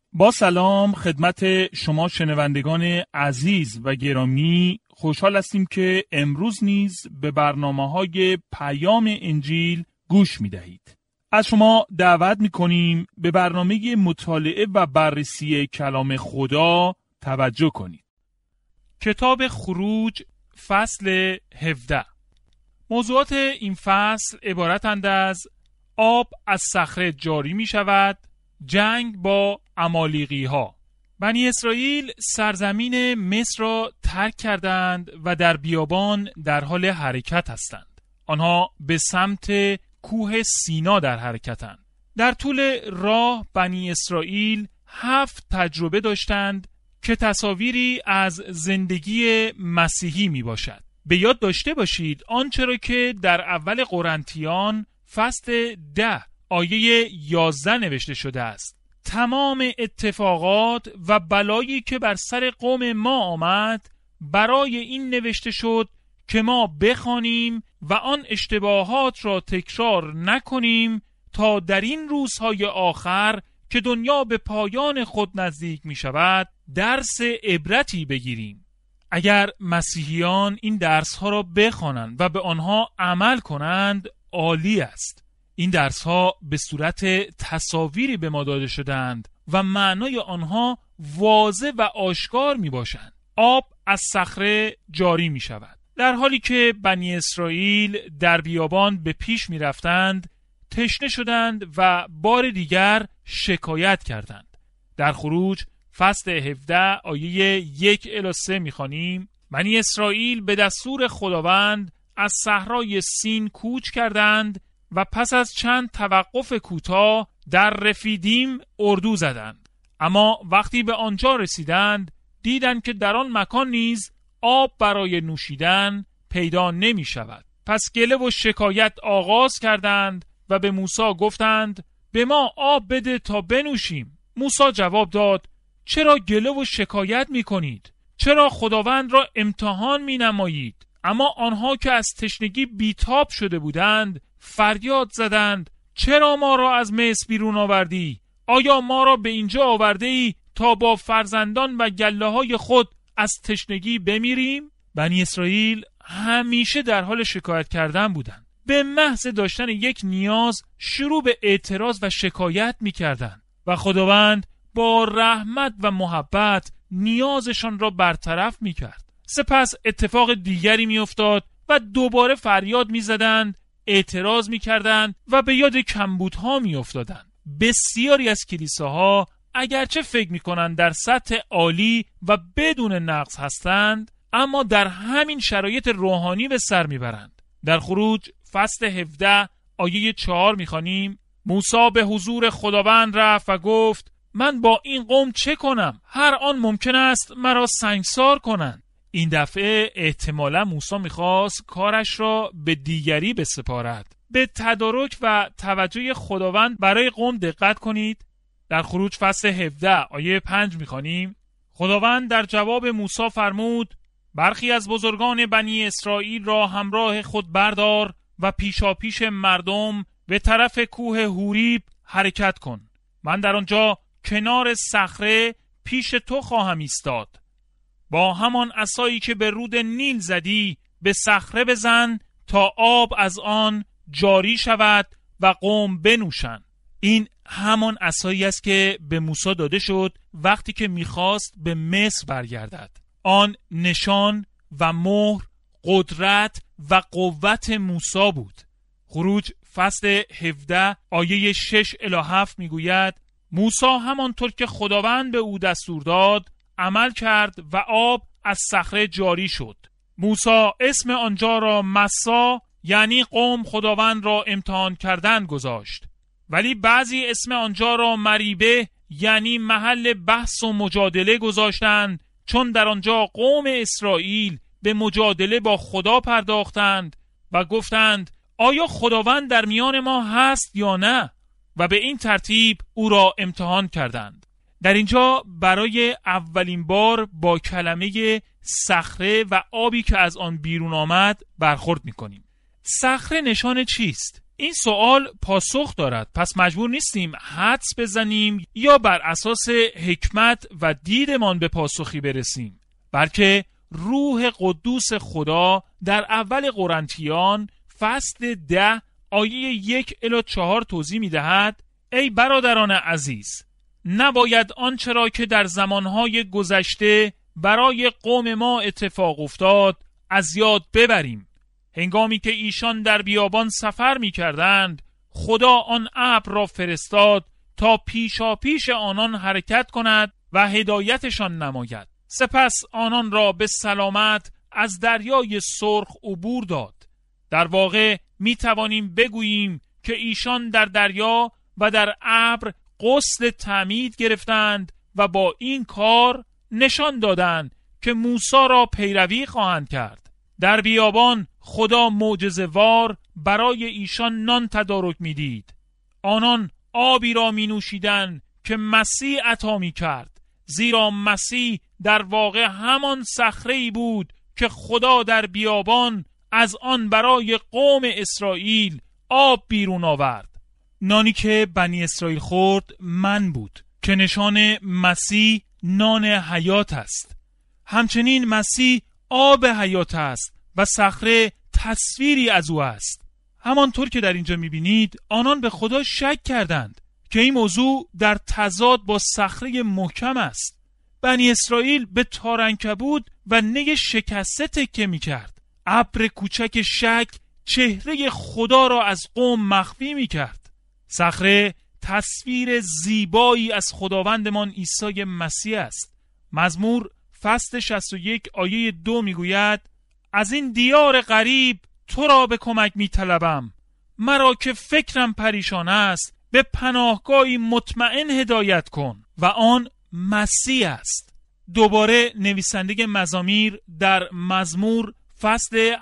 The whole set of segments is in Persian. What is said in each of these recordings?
با سلام خدمت شما شنوندگان عزیز و گرامی، خوشحال هستیم که امروز نیز به برنامه‌های پیام انجیل گوش می‌دهید. از شما دعوت می‌کنیم به برنامه مطالعه و بررسی کلام خدا توجه کنید. کتاب خروج فصل 17. موضوعات این فصل عبارتند از آب از صخره جاری می‌شود، جنگ با عمالیقی ها. بنی اسرائیل سرزمین مصر را ترک کردند و در بیابان در حال حرکت هستند. آنها به سمت کوه سینا در حرکتند. در طول راه بنی اسرائیل 7 تجربه داشتند که تصاویری از زندگی مسیحی می باشد. به یاد داشته باشید آنچه را که در اول قرنتیان فصل 10 آیه 11 نوشته شده است. تمام اتفاقات و بلایی که بر سر قوم ما آمد برای این نوشته شد که ما بخوانیم و آن اشتباهات را تکرار نکنیم تا در این روزهای آخر که دنیا به پایان خود نزدیک می شود درس عبرتی بگیریم. اگر مسیحیان این درسها را بخوانند و به آنها عمل کنند عالی است. این درس‌ها به صورت تصاویری به ما داده شدند و معنای آنها واضح و آشکار میباشند. آب از صخره جاری میشود. در حالی که بنی اسرائیل در بیابان به پیش میرفتند، تشنه شدند و بار دیگر شکایت کردند. در خروج فصل 17 آیه 1-3 میخوانیم: بنی اسرائیل به دستور خداوند از صحرای سین کوچ کردند و پس از چند توقف کوتاه در رفیدیم اردو زدند. اما وقتی به آنجا رسیدند دیدند که در آن مکان نیز آب برای نوشیدن پیدا نمی شود. پس گله و شکایت آغاز کردند و به موسی گفتند به ما آب بده تا بنوشیم. موسی جواب داد چرا گله و شکایت می کنید؟ چرا خداوند را امتحان می نمایید؟ اما آنها که از تشنگی بیتاب شده بودند فریاد زدند چرا ما را از مصر بیرون آوردی؟ آیا ما را به اینجا آورده ای تا با فرزندان و گله های خود از تشنگی بمیریم؟ بنی اسرائیل همیشه در حال شکایت کردن بودند. به محض داشتن یک نیاز شروع به اعتراض و شکایت می کردند و خداوند با رحمت و محبت نیازشان را برطرف می کرد. سپس اتفاق دیگری می افتاد و دوباره فریاد می زدند، اعتراض می کردند و به یاد کمبودها می افتادند. بسیاری از کلیساها اگرچه فکر می کنند در سطح عالی و بدون نقص هستند، اما در همین شرایط روحانی به سر می برند. در خروج فصل 17 آیه 4 می خوانیم: موسی به حضور خداوند رفت و گفت من با این قوم چه کنم؟ هر آن ممکن است مرا سنگسار کنند. این دفعه احتمالا موسی میخواست کارش را به دیگری بسپارد. به تدارک و توجه خداوند برای قوم دقت کنید. در خروج فصل 17 آیه 5 میخوانیم: خداوند در جواب موسی فرمود برخی از بزرگان بنی اسرائیل را همراه خود بردار و پیشاپیش مردم به طرف کوه هوریب حرکت کن. من در آنجا کنار صخره پیش تو خواهم ایستاد. با همان عصایی که به رود نیل زدی به صخره بزن تا آب از آن جاری شود و قوم بنوشند. این همان عصایی است که به موسی داده شد وقتی که میخواست به مصر برگردد. آن نشان و مهر، قدرت و قوت موسی بود. خروج فصل 17 آیه 6-7 میگوید موسی همانطور که خداوند به او دستور داد عمل کرد و آب از صخره جاری شد. موسی اسم آنجا را مسا یعنی قوم خداوند را امتحان کردن گذاشت، ولی بعضی اسم آنجا را مریبه یعنی محل بحث و مجادله گذاشتند، چون در آنجا قوم اسرائیل به مجادله با خدا پرداختند و گفتند آیا خداوند در میان ما هست یا نه، و به این ترتیب او را امتحان کردند. در اینجا برای اولین بار با کلمه صخره و آبی که از آن بیرون آمد برخورد می‌کنیم. صخره نشان چیست؟ این سوال پاسخ دارد، پس مجبور نیستیم حدس بزنیم یا بر اساس حکمت و دیدمان به پاسخی برسیم، بلکه روح قدوس خدا در اول قرنتیان فصل 10 آیه 1 الی 4 توضیح می دهد: ای برادران عزیز، نباید آنچه را که در زمانهای گذشته برای قوم ما اتفاق افتاد از یاد ببریم. هنگامی که ایشان در بیابان سفر می کردند، خدا آن ابر را فرستاد تا پیشا پیش آنان حرکت کند و هدایتشان نماید. سپس آنان را به سلامت از دریای سرخ عبور داد. در واقع می توانیم بگوییم که ایشان در دریا و در ابر غسل تعمید گرفتند و با این کار نشان دادند که موسی را پیروی خواهند کرد. در بیابان خدا معجزه‌وار برای ایشان نان تدارک می‌دید. آنان آبی را می‌نوشیدند که مسیح عطا می‌کرد، زیرا مسیح در واقع همان صخره‌ای بود که خدا در بیابان از آن برای قوم اسرائیل آب بیرون آورد. نانی که بنی اسرائیل خورد من بود که نشان مسیح نان حیات است. همچنین مسیح آب حیات است و صخره تصویری از او است. همانطور که در اینجا می‌بینید آنان به خدا شک کردند که این موضوع در تضاد با صخره محکم است. بنی اسرائیل به تارعنکبوت و نی شکسته تکیه می‌کرد. ابر کوچک شک چهره خدا را از قوم مخفی می‌کرد. صخره تصویر زیبایی از خداوندمان عیسی مسیح است. مزمور فصل 61 آیه 2 میگوید: از این دیار غریب تو را به کمک میطلبم، مرا که فکرم پریشان است به پناهگاهی مطمئن هدایت کن، و آن مسیح است. دوباره نویسنده مزامیر در مزمور فصل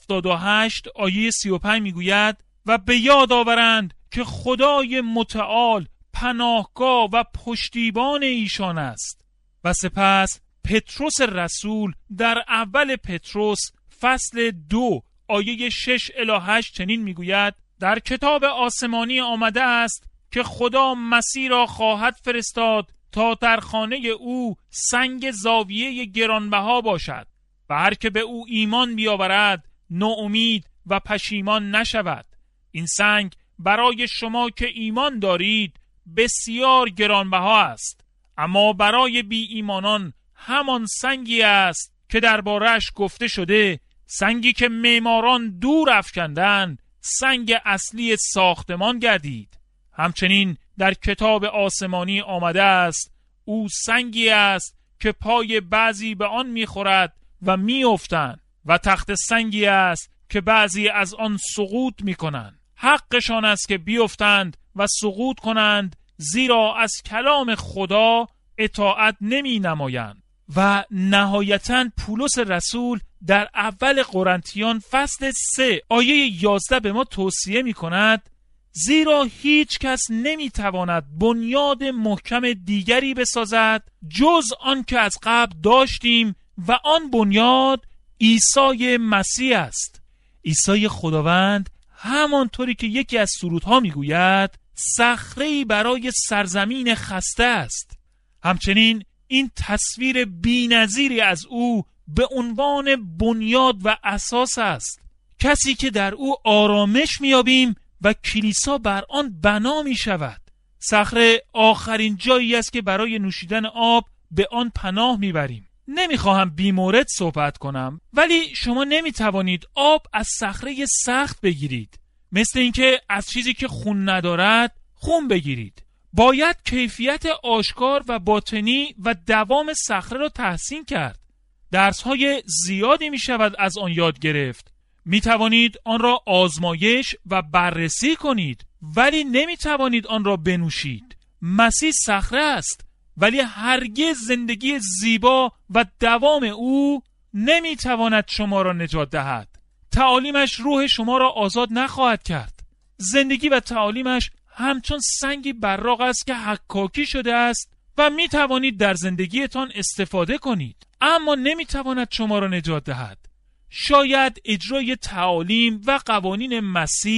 78 آیه 35 میگوید: و به یاد آورند که خدای متعال پناهگاه و پشتیبان ایشان است. و سپس پتروس رسول در اول پتروس فصل 2 آیه 6 الی 8 چنین میگوید: در کتاب آسمانی آمده است که خدا مسیح را خواهد فرستاد تا در خانه او سنگ زاویه گرانبها باشد و هر که به او ایمان بیاورد ناامید و پشیمان نشود. این سنگ برای شما که ایمان دارید بسیار گرانبها است، اما برای بی ایمانان همان سنگی است که درباره‌اش گفته شده: سنگی که معماران دور افکندند سنگ اصلی ساختمان گردید. همچنین در کتاب آسمانی آمده است: او سنگی است که پای بعضی به آن میخورد و میافتند، و تخت سنگی است که بعضی از آن سقوط میکنند. حقشان است که بیفتند و سقوط کنند، زیرا از کلام خدا اطاعت نمی نمایند. و نهایتاً پولس رسول در اول قرنتیان فصل 3 آیه 11 به ما توصیه می کند: زیرا هیچ کس نمی تواند بنیاد محکم دیگری بسازد جز آن که از قبل داشتیم و آن بنیاد عیسی مسیح است. عیسی خداوند همانطوری که یکی از سرودها میگوید صخره‌ای برای سرزمین خسته است. همچنین این تصویر بی‌نظیری از او به عنوان بنیاد و اساس است، کسی که در او آرامش میابیم و کلیسا بر آن بنا می شود. صخره آخرین جایی است که برای نوشیدن آب به آن پناه میبریم. نمیخواهم بیمورد صحبت کنم، ولی شما نمیتوانید آب از صخره سخت بگیرید، مثل اینکه از چیزی که خون ندارد خون بگیرید. باید کیفیت آشکار و باطنی و دوام صخره را تحسین کرد. درس‌های زیادی میشود از آن یاد گرفت. میتوانید آن را آزمایش و بررسی کنید، ولی نمیتوانید آن را بنوشید. مسیح صخره است، ولی هرگز زندگی زیبا و دوام او نمیتواند شما را نجات دهد. تعالیمش روح شما را آزاد نخواهد کرد. زندگی و تعالیمش همچون سنگی براق است که حکاکی شده است و میتوانید در زندگیتان استفاده کنید، اما نمیتواند شما را نجات دهد. شاید اجرای تعالیم و قوانین مسیح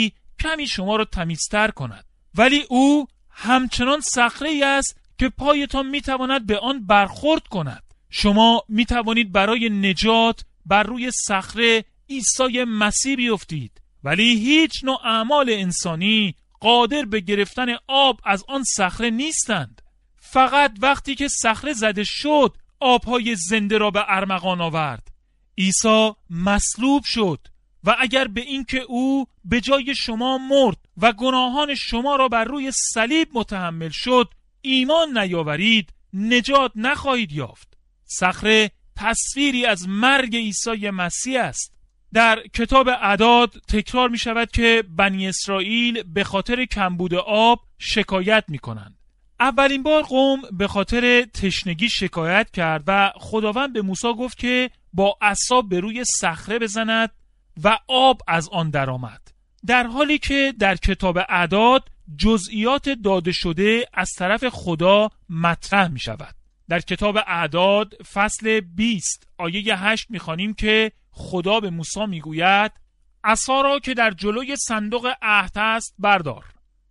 کمی شما را تمیزتر کند. ولی او همچنان صخره‌ای است که پایتان میتواند به آن برخورد کند. شما میتوانید برای نجات بر روی صخره عیسی مسیح بیفتید، ولی هیچ نوع اعمال انسانی قادر به گرفتن آب از آن صخره نیستند. فقط وقتی که صخره زده شد آبهای زنده را به ارمغان آورد. عیسی مصلوب شد و اگر به این که او به جای شما مرد و گناهان شما را بر روی صلیب متحمل شد ایمان نیاورید، نجات نخواهید یافت. صخره تصویری از مرگ عیسی مسیح است. در کتاب اعداد تکرار می شود که بنی اسرائیل به خاطر کمبود آب شکایت می کنند. اولین بار قوم به خاطر تشنگی شکایت کرد و خداوند به موسی گفت که با عصا به روی صخره بزند و آب از آن درآمد. در حالی که در کتاب اعداد جزئیات داده شده از طرف خدا مطرح می شود. در کتاب اعداد فصل 20 آیه 8 می خوانیم که خدا به موسی می گوید عصا را که در جلوی صندوق عهد است بردار.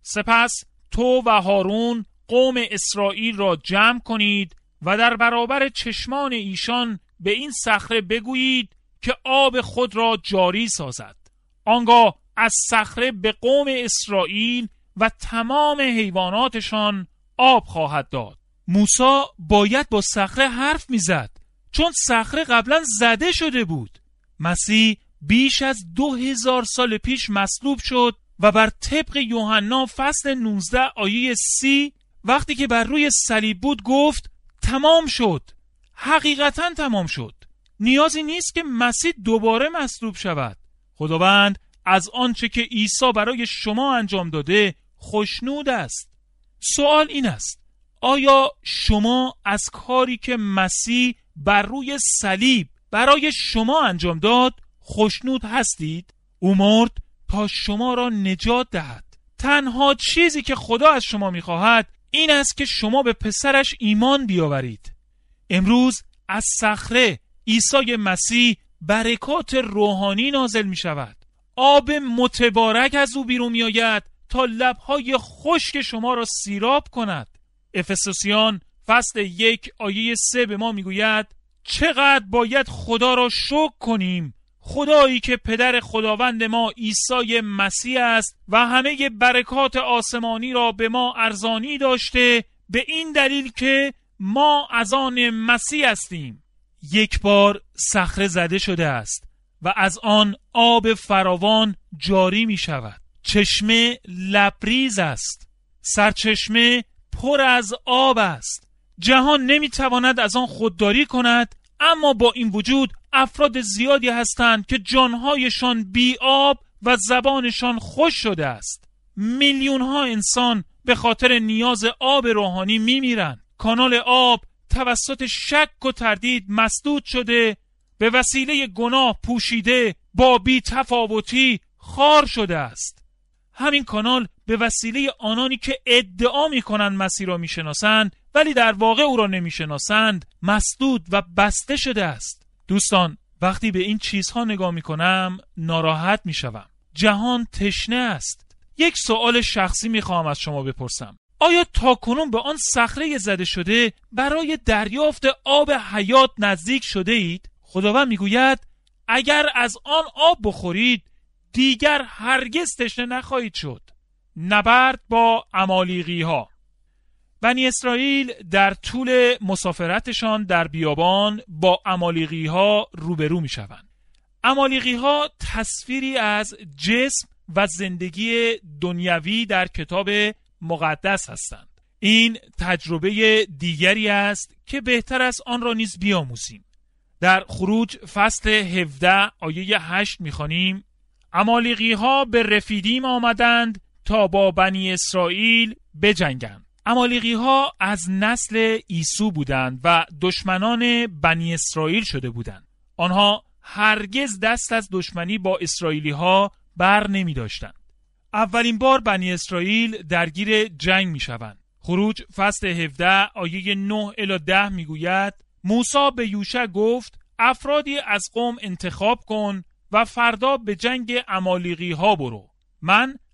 سپس تو و هارون قوم اسرائیل را جمع کنید و در برابر چشمان ایشان به این صخره بگویید که آب خود را جاری سازد. آنگاه از صخره به قوم اسرائیل و تمام حیواناتشان آب خواهد داد. موسی باید با صخره حرف میزد چون صخره قبلا زده شده بود. مسیح بیش از 2000 سال پیش مصلوب شد و بر طبق یوحنا فصل 19 آیه 30 وقتی که بر روی صلیب بود گفت تمام شد. حقیقتا تمام شد. نیازی نیست که مسیح دوباره مصلوب شود. خداوند از آنچه که عیسی برای شما انجام داده خوشنود است. سوال این است: آیا شما از کاری که مسیح بر روی صلیب برای شما انجام داد خوشنود هستید؟ او مرد تا شما را نجات دهد. تنها چیزی که خدا از شما می‌خواهد این است که شما به پسرش ایمان بیاورید. امروز از صخره عیسی مسیح برکات روحانی نازل می شود. آب متبارک از او بیرون می آید تا لبهای خشک شما را سیراب کند. افسوسیان فصل 1 آیه 3 به ما می گوید چقدر باید خدا را شکر کنیم، خدایی که پدر خداوند ما عیسی مسیح است و همه برکات آسمانی را به ما ارزانی داشته، به این دلیل که ما از آن مسیح هستیم. یک بار صخره زده شده است و از آن آب فراوان جاری می شود. چشمه لبریز است، سرچشمه پر از آب است. جهان نمی تواند از آن خودداری کند، اما با این وجود افراد زیادی هستند که جانهایشان بی آب و زبانشان خشک شده است. میلیون ها انسان به خاطر نیاز آب روحانی می میرند. کانال آب توسط شک و تردید مسدود شده، به وسیله گناه پوشیده، با بی تفاوتی خار شده است. همین کانال به وسیله آنانی که ادعا می‌کنند مسیح را می‌شناسند ولی در واقع او را نمی‌شناسند مسدود و بسته شده است. دوستان، وقتی به این چیزها نگاه می‌کنم ناراحت می‌شوم. جهان تشنه است. یک سوال شخصی می‌خوام از شما بپرسم: آیا تاکنون به آن صخره زده شده برای دریافت آب حیات نزدیک شده اید؟ خداوند میگوید اگر از آن آب بخورید دیگر هرگز تشنه نخواهید شد. نبرد با عمالیقی ها. بنی اسرائیل در طول مسافرتشان در بیابان با عمالیقی ها روبرو می شوند. عمالیقی ها تصویری از جسم و زندگی دنیوی در کتاب مقدس هستند. این تجربه دیگری است که بهتر است آن را نیز بیاموزیم. در خروج فصل 17 آیه 8 می‌خوانیم: عمالیقی ها به رفیدیم آمدند تا با بنی اسرائیل بجنگند. عمالیقی ها از نسل عیسو بودند و دشمنان بنی اسرائیل شده بودند. آنها هرگز دست از دشمنی با اسرائیلی ها بر نمی داشتند. اولین بار بنی اسرائیل درگیر جنگ می شوند. خروج فصل 17 آیه 9 الی 10 می گوید: موسی به یوشع گفت افرادی از قوم انتخاب کن و فردا به جنگ عمالیقی ها برو. من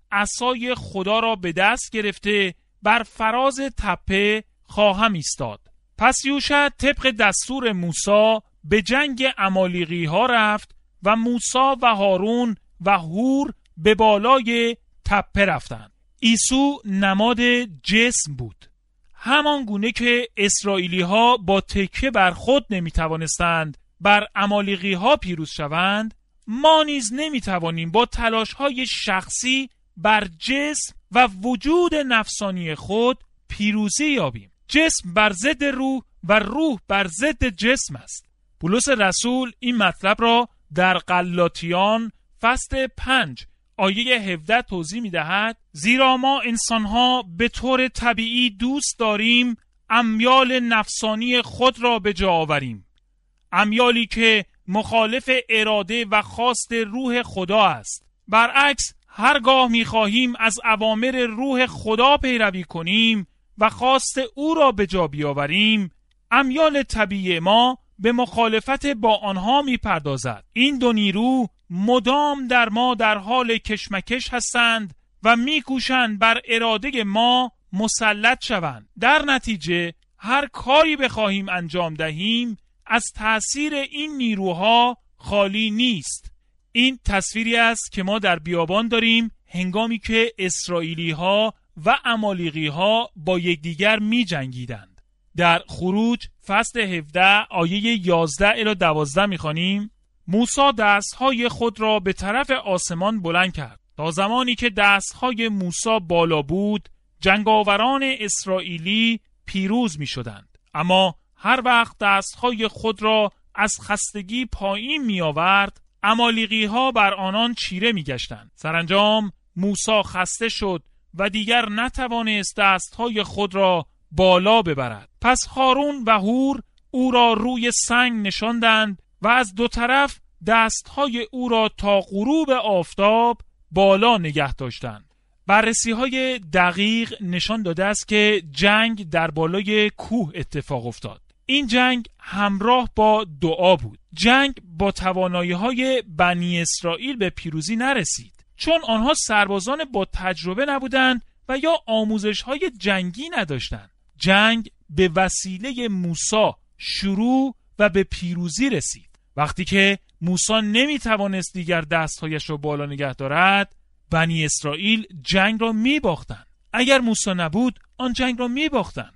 عصای خدا را به دست گرفته بر فراز تپه خواهم ایستاد. پس یوشع طبق دستور موسی به جنگ عمالیقی ها رفت و موسی و هارون و هور به بالای تپه رفتند. عیسی نماد جسم بود. همان گونه که اسرائیلی ها با تکیه بر خود نمی توانستند بر عمالیقی ها پیروز شوند، ما نیز نمی توانیم با تلاش های شخصی بر جسم و وجود نفسانی خود پیروزی یابیم. جسم بر ضد روح و روح بر ضد جسم است. پولس رسول این مطلب را در غلاطیان فصل 5 آیه 17 توضیح می دهد: زیرا ما انسانها به طور طبیعی دوست داریم امیال نفسانی خود را به جا آوریم، امیالی که مخالف اراده و خواست روح خدا است. برعکس هرگاه می خواهیم از اوامر روح خدا پیروی کنیم و خواست او را به جا بیاوریم، امیال طبیعی ما به مخالفت با آنها می پردازد. این دو نیرو مدام در ما در حال کشمکش هستند و می کوشند بر اراده ما مسلط شوند. در نتیجه هر کاری بخواهیم انجام دهیم از تأثیر این نیروها خالی نیست. این تصویری است که ما در بیابان داریم هنگامی که اسرائیلی ها و عمالیقی ها با یکدیگر می جنگیدند. در خروج فصل 17 آیه 11 الی 12 می خوانیم: موسی دستهای خود را به طرف آسمان بلند کرد. تا زمانی که دستهای موسی بالا بود جنگاوران اسرائیلی پیروز می شدند. اما هر وقت دستهای خود را از خستگی پایین می آورد عمالیقی ها بر آنان چیره می گشتند. سرانجام موسی خسته شد و دیگر نتوانست دستهای خود را بالا ببرد. پس هارون و هور او را روی سنگ نشاندند و از دو طرف دستهای او را تا غروب آفتاب بالا نگه داشتند. بررسی های دقیق نشان داده است که جنگ در بالای کوه اتفاق افتاد. این جنگ همراه با دعا بود. جنگ با توانایی های بنی اسرائیل به پیروزی نرسید، چون آنها سربازان با تجربه نبودند و یا آموزش های جنگی نداشتند. جنگ به وسیله موسی شروع و به پیروزی رسید. وقتی که موسی نمی توانست دیگر دستهایش را بالا نگه دارد، بنی اسرائیل جنگ را می باختند. اگر موسی نبود آن جنگ را می باختند.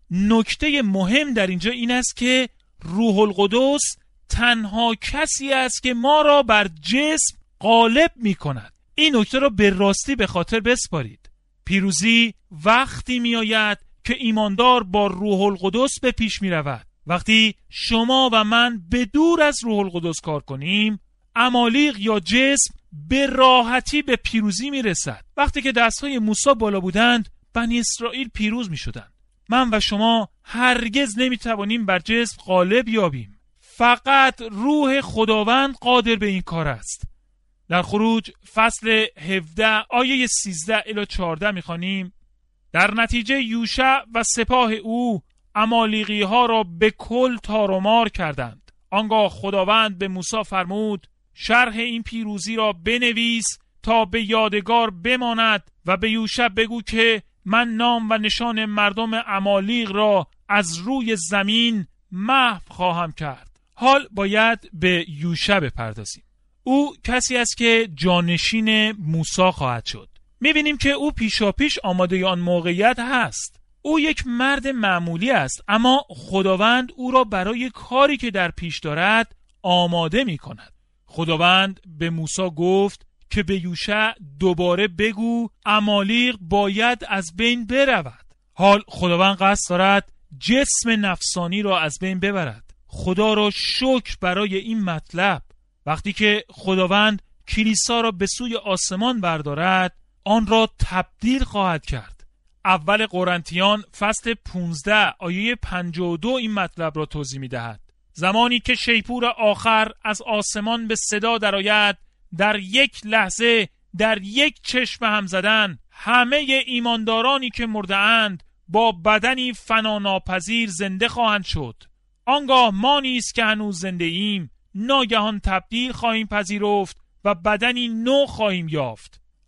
نکته مهم در اینجا این است که روح القدس تنها کسی است که ما را بر جسم غالب می کند. این نکته را به راستی به خاطر بسپارید. پیروزی وقتی می آید که ایماندار با روح القدس به پیش می رود. وقتی شما و من به دور از روح القدس کار کنیم، عمالیق یا جسم به راحتی به پیروزی می رسد. وقتی که دستهای موسی بالا بودند بنی اسرائیل پیروز می شدند. من و شما هرگز نمی توانیم بر جسم غالب یابیم. فقط روح خداوند قادر به این کار است. در خروج فصل 17 آیه 13 الی 14 می خوانیم: در نتیجه یوشع و سپاه او عمالیقی ها را به کل تار و مار کردند. آنگاه خداوند به موسی فرمود: شرح این پیروزی را بنویس تا به یادگار بماند و به یوشع بگو که من نام و نشان مردم عمالیق را از روی زمین محو خواهم کرد. حال باید به یوشع بپردازیم. او کسی است که جانشین موسی خواهد شد. می‌بینیم که او پیشاپیش آماده آن موقعیت هست. او یک مرد معمولی است، اما خداوند او را برای کاری که در پیش دارد آماده می‌کند. خداوند به موسی گفت که به یوشع دوباره بگو عمالیق باید از بین برود. حال خداوند قصد دارد جسم نفسانی را از بین ببرد. خدا را شکر برای این مطلب. وقتی که خداوند کلیسا را به سوی آسمان بردارد، آن را تبدیل خواهد کرد. اول قرنتیان فصل 15 آیه 52 این مطلب را توضیح می دهد. زمانی که شیپور آخر از آسمان به صدا درآید، در یک لحظه در یک چشم هم زدن همه ایماندارانی که مرده اند با بدنی فناناپذیر زنده خواهند شد. آنگاه ما نیز که هنوز زنده ایم ناگهان تبدیل خواهیم پذیرفت و بدنی نو خواهیم یافت.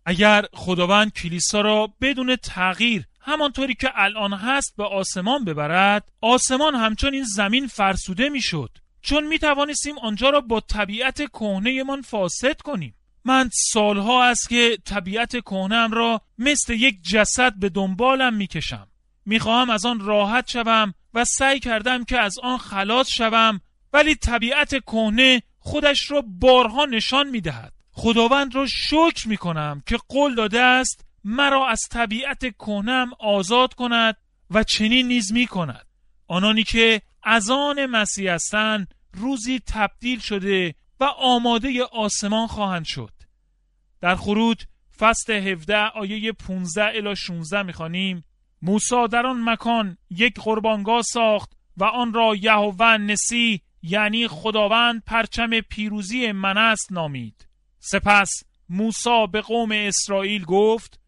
اگر خداوند کلیسا را بدون تغییر همانطوری که الان هست به آسمان ببرد، آسمان همچون این زمین فرسوده میشد، چون می توانستیم آنجا را با طبیعت کهنه من فاسد کنیم. من سالها است که طبیعت کهنه‌ام را مثل یک جسد به دنبالم میکشم. میخواهم از آن راحت شوم و سعی کردم که از آن خلاص شوم، ولی طبیعت کهنه خودش را بارها نشان میدهد. خداوند را شکر میکنم که قول داده است مرا از طبیعت کهنه‌ام آزاد کند و چنین نیز میکند. آنانی که از آن مسیح هستند روزی تبدیل شده و آماده آسمان خواهند شد. در خروج فصل 17 آیه 15 الی 16 میخوانیم: موسی در آن مکان یک قربانگاه ساخت و آن را یهوه نسی، یعنی خداوند پرچم پیروزی من است نامید. سپس موسی به قوم اسرائیل گفت: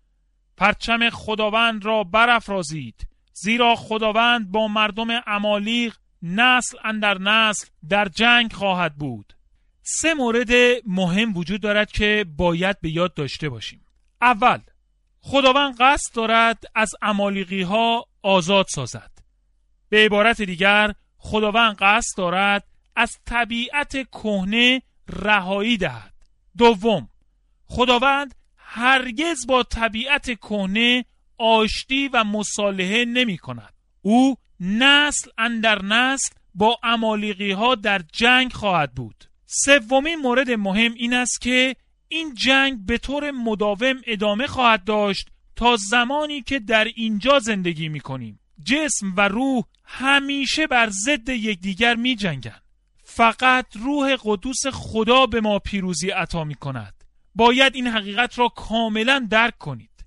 پرچم خداوند را برافرازید، زیرا خداوند با مردم عمالیق نسل اندر نسل در جنگ خواهد بود. 3 مورد مهم وجود دارد که باید به یاد داشته باشیم. اول، خداوند قصد دارد از عمالیقی ها آزاد سازد. به عبارت دیگر، خداوند قصد دارد از طبیعت کهنه رهایی دهد. دوم، خداوند هرگز با طبیعت کهنه آشتی و مصالحه نمی کند. او نسل اندر نسل با عمالیقی ها در جنگ خواهد بود. سومین مورد مهم این است که این جنگ به طور مداوم ادامه خواهد داشت تا زمانی که در اینجا زندگی می کنیم. جسم و روح همیشه بر ضد یکدیگر می جنگند. فقط روح قدوس خدا به ما پیروزی عطا می کند. باید این حقیقت را کاملا درک کنید.